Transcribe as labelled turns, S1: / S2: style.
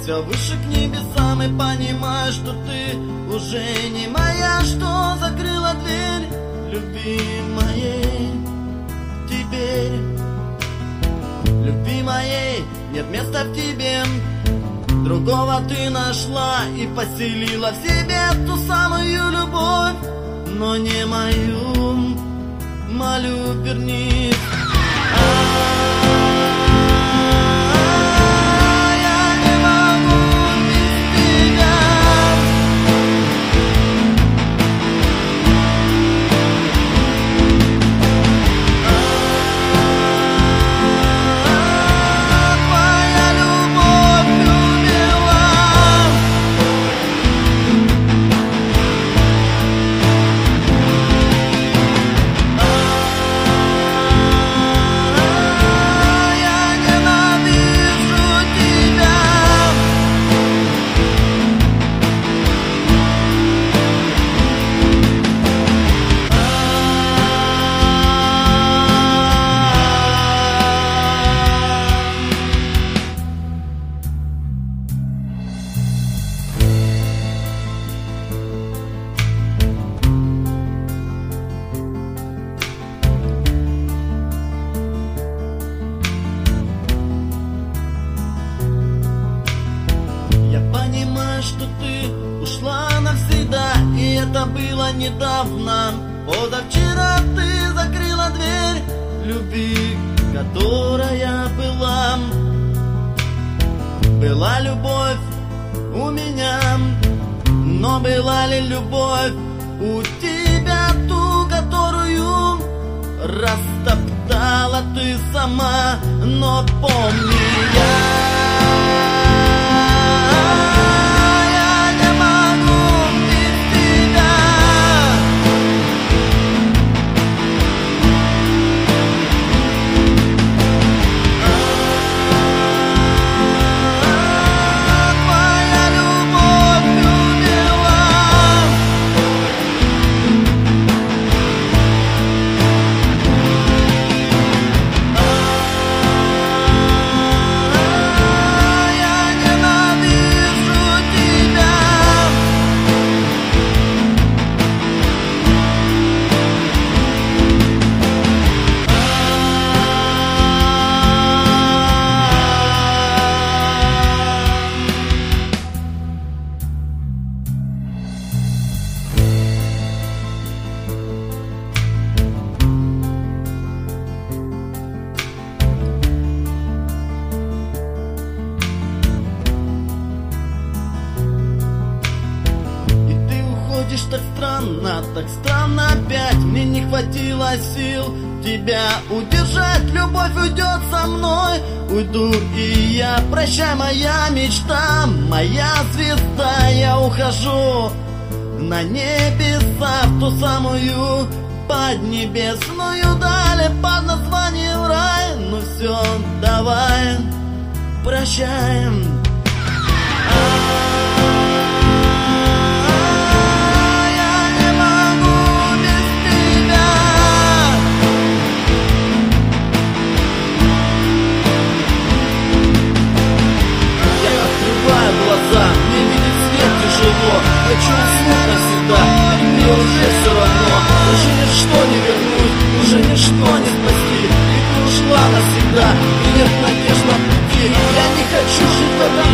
S1: все выше к небесам и понимаю, что ты уже не моя, что закрыла дверь любви моей. Теперь любви моей нет места в тебе. Другого ты нашла и поселила в себе ту самую любовь, но не мою. Молю, вернись. Что ты ушла навсегда, и это было недавно. Позавчера ты закрыла дверь любви, которая была. Была любовь у меня, но была ли любовь у тебя ту, которую растоптала ты сама? Но помни, так странно опять. Мне не хватило сил тебя удержать. Любовь уйдет со мной, уйду и я. Прощай, моя мечта, моя звезда. Я ухожу на небеса, в ту самую поднебесную даль, под названием рай. Ну все, давай, прощаем. Хочу уснуть навсегда, и мне уже все равно. Уже ничто не вернуть, уже ничто не спасти. И ты ушла навсегда, и нет надежды на пути. Я не хочу жить в этом